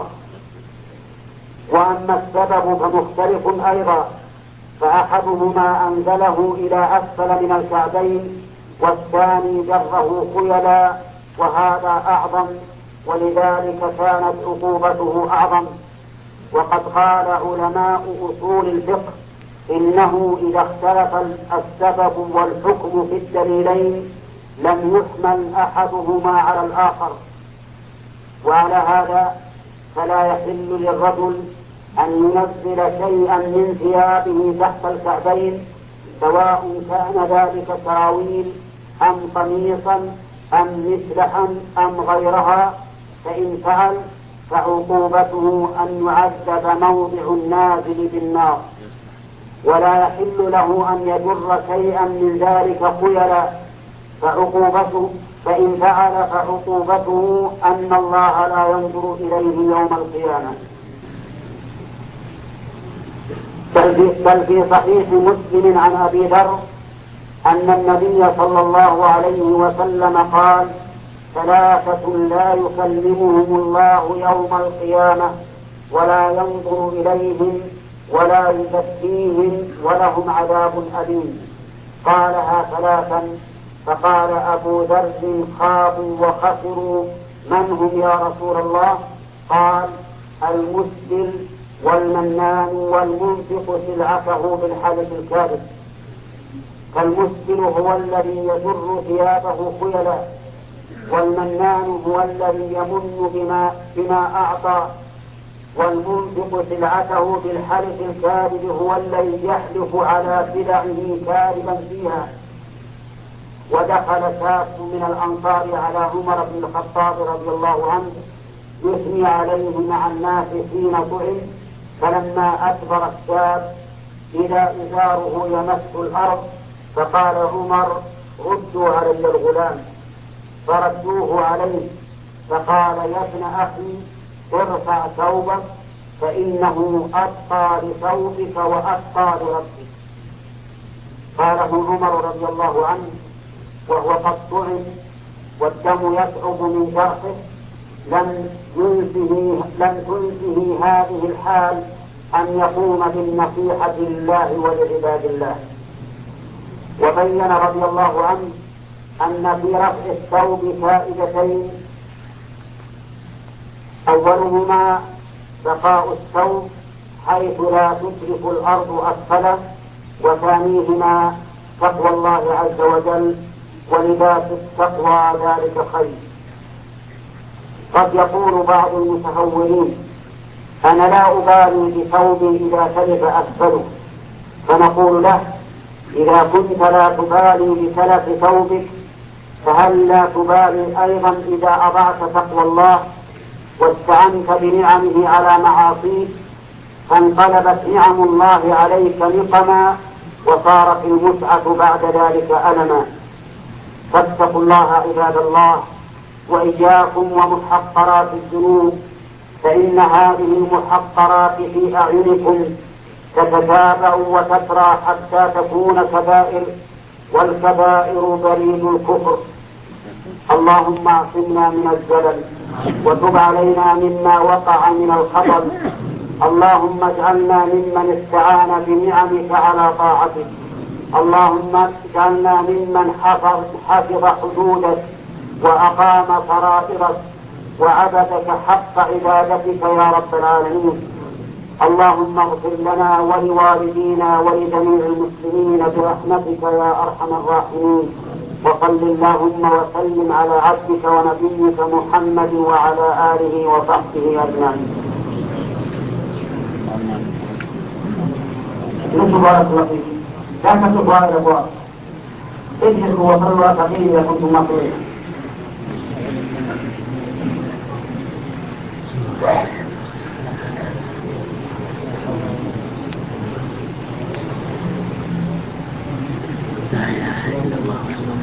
وأما السبب فمختلف أيضا، فأحدهما أنزله إلى أسفل من الكعبين، والثاني جره خيلا، وهذا أعظم، ولذلك كانت عقوبته أعظم. وقد قال علماء أصول الفقه: إنه إذا اختلف السبب والحكم في الدليلين لم يحمل أحدهما على الآخر. وعلى هذا فلا يحل للرجل أن ينزل شيئا من ثيابه تحت الكعبين، سواء كان ذلك سراويل أم قميصا أم مسلحا أم غيرها، فإن فعل فعقوبته أن يعذب موضع النازل بالنار. ولا يحل له أن يجر شيئا من ذلك خيلا، فإن فعل فعقوبته أن الله لا ينظر إليه يوم القيامة. بل في صحيح مسلم عن أبي ذر أن النبي صلى الله عليه وسلم قال: ثلاثة لا يكلمهم الله يوم القيامة ولا ينظر إليهم ولا يزكيهم ولهم عذاب أليم. قالها ثلاثا، فقال أبو ذر: خابوا وخسروا، من هم يا رسول الله؟ قال: المسبل والمنان والمنفق سلعته بالحلف الكاذب. فالمسبل هو الذي يجر ثيابه خيلا، والمنان هو الذي يمن بما أعطى، والمنفق سلعته بالحلف الكاذب هو الذي يحلف على سلعه كاذبا فيها. ودخل شاب من الأنصار على عمر بن الخطاب رضي الله عنه يثني عليه مع الناس حين طعن، فلما أكبر الشاب إذا إزاره يمس الأرض، فقال عمر: ردوا علي الغلام. فردوه عليه، فقال: يا ابن أخي ارفع ثوبك فإنه أبقى لثوبك وأبقى لربك. قاله عمر رضي الله عنه وهو قد طعن والدم يصعب من جرحه، لم تنسه هذه الحال أن يقوم بالنصيحة لله ولعباد الله. وبين رضي الله عنه أن في رفع الثوب فائدتين: أولهما بقاء الثوب حيث لا تشرف الأرض أسفله، وثانيهما تقوى الله عز وجل، ولباس التقوى ذلك خير. قد يقول بعض المتهورين: أنا لا أبالي بثوبي إذا تلف أسفله، فنقول له: إذا كنت لا تبالي بتلف ثوبك فهل لا تبالي أيضا إذا أضعت تقوى الله واستعنت بنعمه على معاصيه، فانقلبت نعم الله عليك نقما وصارت المتعة بعد ذلك ألما. فاتقوا الله عباد الله، وإياكم ومحقرات الذنوب، فإن هذه المحقرات في أعينكم تتتابع وتترى حتى تكون كبائر، والكبائر بريد الكفر. اللهم اعصمنا من الزلل وتب علينا مما وقع من الخطر. اللهم اجعلنا ممن استعان بنعمك على طاعتك. اللهم اجعلنا ممن حفظ حدودك وأقام فرائضك وعبدك حق عبادتك يا رب العالمين. اللهم اغفر لنا ولوالدينا ولجميع المسلمين برحمتك يا أرحم الراحمين. وصل اللهم وسلم على عبدك ونبيك محمد وعلى آله وصحبه أجمعين. بارك الله فيك. لا تكتبوا على الأبواب، اجلسوا وصلوا تقيل إذا كنتم مطلوبين. لا إله إلا الله.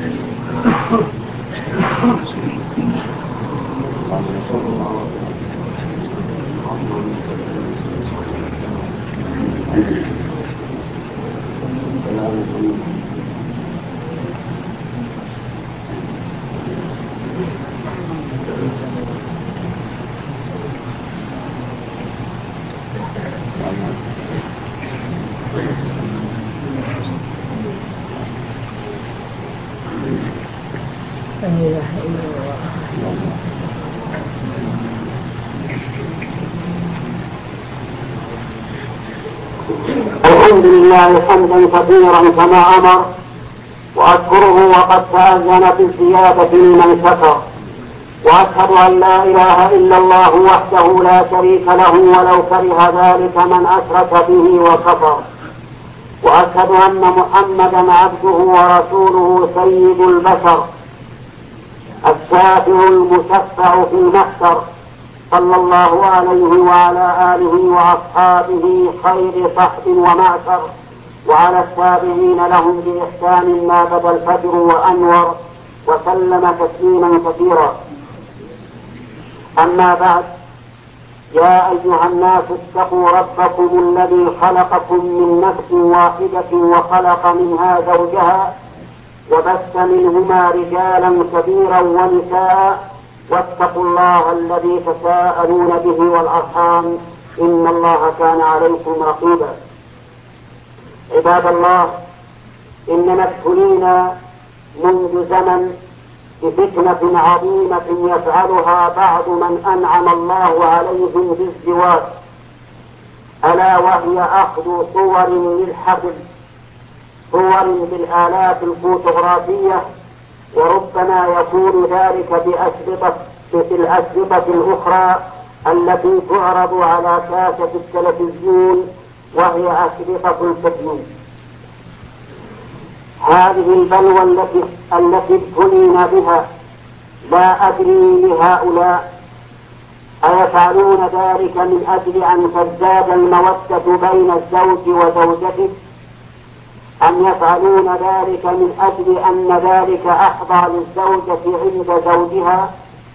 الحمد لله حمدا كثيرا كما أمر، وأشكره وقد تأذن بالزيادة لمن شكر، وأشهد أن لا إله إلا الله وحده لا شريك له ولو كره ذلك من أشرك به وكفر، وأشهد أن محمدا عبده ورسوله سيد البشر الشافع المشفع في المحشر، صلى الله عليه وعلى آله وأصحابه خير صحب ومعشر، وعلى التابعين لهم بإحسان ما بدا الفجر وأنور، وسلم تسليما كثيرا. أما بعد، يا أيها الناس اتقوا ربكم الذي خلقكم من نفس واحدة وخلق منها زوجها وبث منهما رجالا كثيرا ونساء، واتقوا الله الذي تساءلون به والأرحام إن الله كان عليكم رقيبا. عباد الله، إننا ابتلينا منذ زمن بفتنة عظيمة يفعلها بعض من أنعم الله عليهم بالزواج، ألا وهي أخذ صور للحفل، صور بالآلات الفوتوغرافية وربما يكون ذلك بالأشرطة الأخرى التي تعرض على شاشة التلفزيون وهي أشرطة الفتن. هذه البلوى التي ابتلينا بها لا أدري لهؤلاء أيفعلون ذلك من أجل أن تزداد المودة بين الزوج وزوجته، أم يفعلون ذلك من أجل أن ذلك أحظى للزوجة عند زوجها،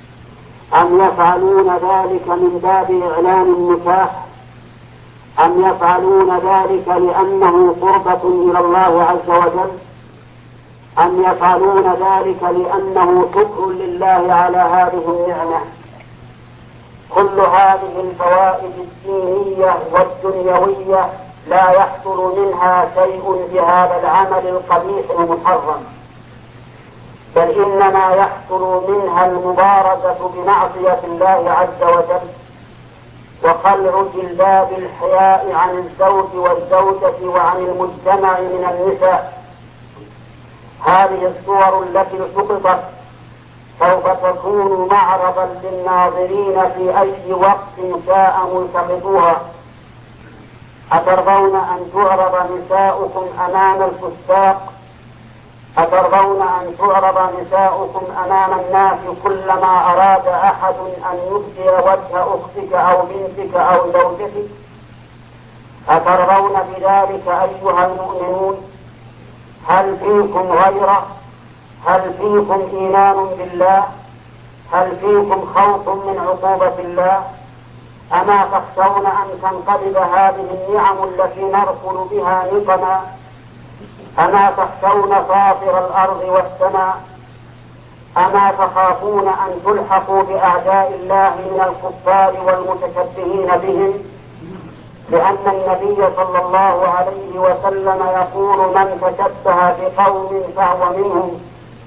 أم يفعلون ذلك من باب إعلان النكاح، أم يفعلون ذلك لأنه قربة إلى الله عز وجل، أم يفعلون ذلك لأنه شكر لله على هذه النعمة. كل هذه الفوائد الدينية والدنيوية لا يحصل منها شيء بهذا العمل القبيح المحرم، بل إنما يحصل منها المبارزة بمعصية الله عز وجل وخلع جلباب الحياء عن الزوج والزوجة وعن المجتمع من النساء. هذه الصور التي سقطت سوف تكون معرضا للناظرين في أي وقت شاء ملتقطوها. أترضون أن تعرض نساؤكم أمام الفساق؟ أترضون أن تعرض نساؤكم أمام الناس كلما أراد أحد أن يبدي وجه أختك أو بنتك أو زوجتك؟ أترضون بذلك أيها المؤمنون؟ هل فيكم غيرة؟ هل فيكم إيمان بالله؟ هل فيكم خوف من عقوبة الله؟ أما تخشون أن تنقلب هذه النعم التي نرسل بها نقما؟ أما تخشون صافر الأرض والسماء؟ أما تخافون أن تلحقوا بأعداء الله من الكفار والمتشبهين بهم؟ لأن النبي صلى الله عليه وسلم يقول: من تشبه بقوم فهو منهم.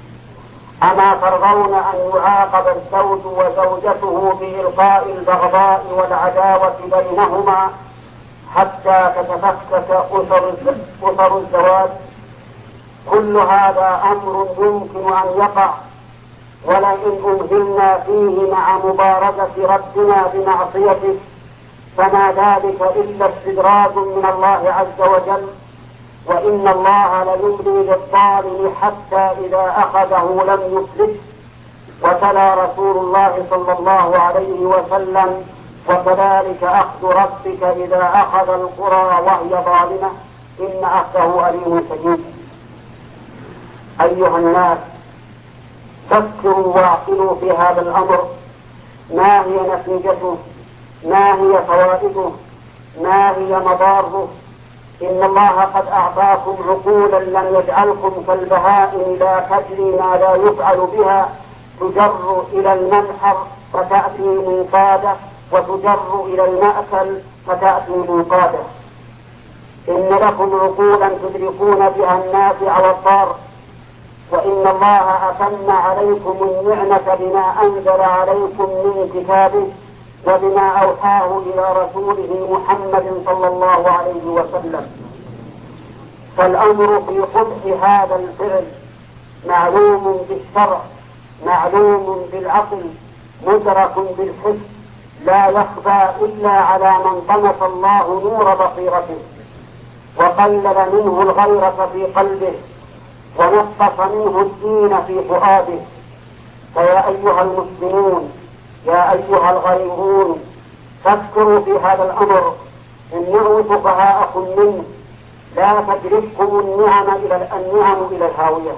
أما ترضون أن يعاقب الزوج وزوجته بإلقاء البغضاء والعداوة بينهما حتى تتفكك أسر الزواج؟ كل هذا أمر يمكن أن يقع، ولئن أمهلنا فيه مع مبارزة ربنا بمعصيته فما ذلك إلا استدراج من الله عز وجل، وإن الله ليملي للظالم حتى إذا أخذه لم يفلته. وتلا رسول الله صلى الله عليه وسلم: وكذلك أخذ ربك إذا أخذ القرى وهي ظالمة إن أخذه أليم شديد. أيها الناس، فكروا واعقلوا في هذا الأمر. ما هي نتيجته؟ ما هي فوائده؟ ما هي مضاره؟ إن الله قد أعطاكم عقولا لم يجعلكم كالبهائم لا تدري ما لا يفعل بها، تجر إلى المنحر فتأتي منقادة، وتجر إلى المأكل فتأتي منقادة. إن لكم عقولا تدركون بها النافع والضار، وإن الله أتم عليكم النعمة بما أنزل عليكم من كتابه وبما أوحاه إلى رسوله محمد صلى الله عليه وسلم. فالأمر في قبح هذا الفعل معلوم بالشرع، معلوم بالعقل، مدرك بالحس، لا يخفى إلا على من طمس الله نور بصيرته وقلل منه الغيرة في قلبه ونقص منه الدين في فؤاده. فيا أيها المسلمون، يا أيها الغيرون، فكروا في هذا الأمر. امنعوا فقهاءكم منه، لا تجرفكم النعم إلى الهاوية.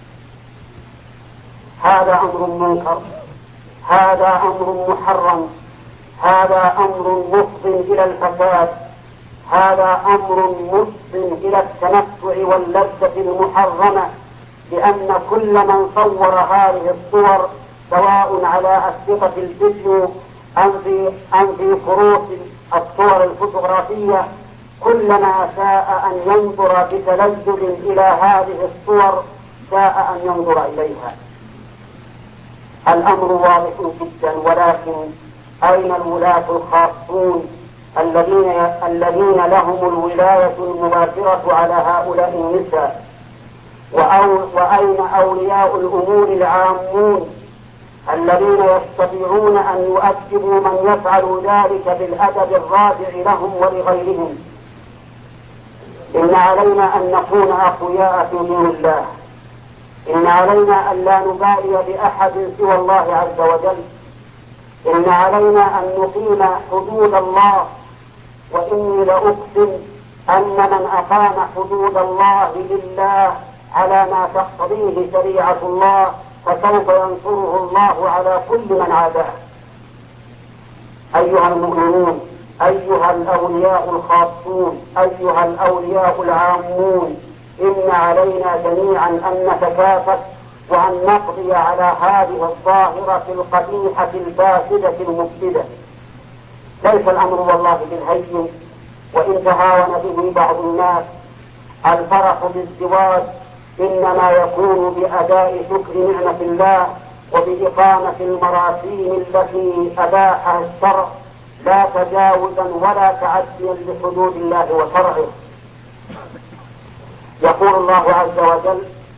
هذا أمر منكر، هذا أمر محرم، هذا أمر مفض إلى الفساد، هذا أمر مفض إلى التمتع واللذة المحرمة، لأن كل من صور هذه الصور سواء على أشرطة الفيديو أم في كروت الصور الفوتوغرافية، كلما شاء أن ينظر بتلذذ إلى هذه الصور شاء أن ينظر إليها. الأمر واضح جدا، ولكن أين الولاة الخاصون الذين لهم الولاية المباشرة على هؤلاء النساء؟ وأين أولياء الأمور العامون الذين يستطيعون أن يؤدبوا من يفعل ذلك بالأدب الرادع لهم ولغيرهم؟ إن علينا أن نكون أقوياء في دين الله. إن علينا أن لا نبالي بأحد سوى الله عز وجل. إن علينا أن نقيم حدود الله، وإني لأقسم أن من أقام حدود الله لله على ما تقتضيه شريعة الله فسوف ينصره الله على كل من عاداه. أيها المؤمنون، أيها الأولياء الخاصون، أيها الأولياء العامون، إن علينا جميعا أن نتكاتف وأن نقضي على هذه الظاهرة القبيحة الفاسدة المفسدة. ليس الأمر والله بالهين، وإن تهاون به بعض الناس. الفرح بالزواج إنما يكون بأداء شكر نعمة الله وبإقامة المراسيم التي أباحها الشرع، لا تجاوزا ولا تعديا لحدود الله وشرعه. يقول الله عز وجل: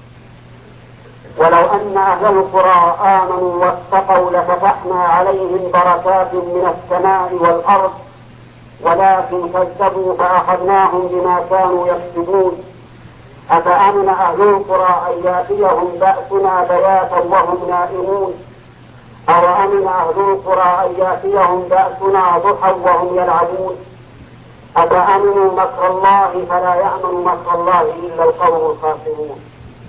ولو أن أهل القرى آمنوا واتقوا لفتحنا عليهم بركات من السماء والأرض ولكن كذبوا فأخذناهم بما كانوا يكسبون. أفأمن أهل القرى أن يأتيهم بأسنا بياتا وهم نائمون أو أمن أهل القرى أن يأتيهم بأسنا ضحى وهم يلعبون. أفأمنوا مكر الله فلا يأمن مكر الله إلا القوم الخاسرون.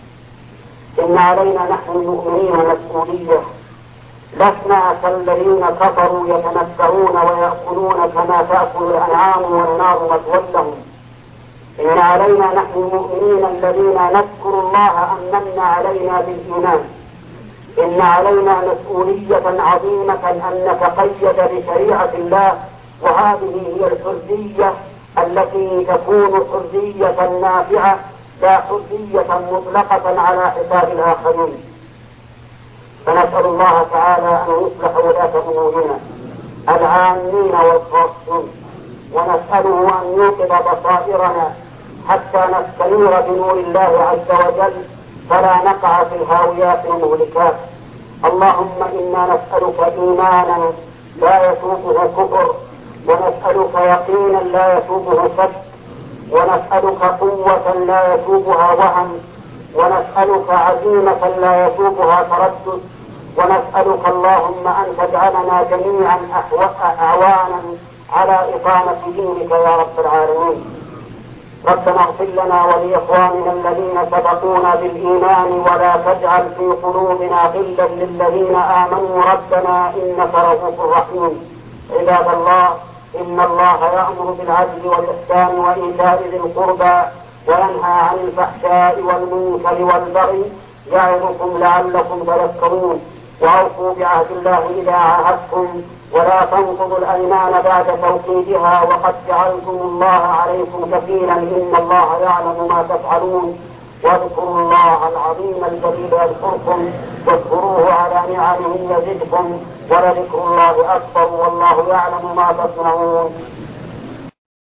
إن علينا نحن المؤمنين مسؤولية. لسنا كالذين كفروا يتمتعون ويأكلون كما تأكل الأنعام والنار مثوى لهم. إن علينا نحن المؤمنين الذين نذكر الله أن من علينا بالإيمان. إن علينا مسؤولية عظيمة أن نتقيد بشريعة الله، وهذه هي الحرية التي تكون حرية نافعة لا حرية مطلقة على حساب الآخرين. فنسأل الله تعالى أن يصلح ولاة أمورنا العامين والخاصين، ونسأله أن يوقظ بصائرنا حتى نستنير بنور الله عز وجل فلا نقع في الهاويات المهلكات. اللهم إنا نسألك إيمانا لا يسوقه كفر، ونسألك يقينا لا يسوقه شك، ونسألك قوة لا يسوقها وهم، ونسألك عزيمة لا يسوقها تردد، ونسألك اللهم أن تجعلنا جميعا أعوانا على إقامة دينك يا رب العالمين. ربنا اغفر لنا ولإخواننا الذين سبقونا بالإيمان ولا تجعل في قلوبنا غلا للذين آمنوا ربنا إنك رؤوف رحيم. عباد الله، إن الله يأمر بالعدل والإحسان وإيتاء ذي القربى وينهى عن الفحشاء والمنكر والبغي يعظكم لعلكم تذكرون. وأوفوا بعهد الله إذا عاهدتم، ولا تنقضوا الأيمان بعد توكيدها وقد جعلتم الله عليكم كفيلا إن الله يعلم ما تفعلون. واذكروا الله العظيم الجليل يذكركم، واذكروه على نعمه يزدكم، ولذكر الله أكبر والله يعلم ما تصنعون.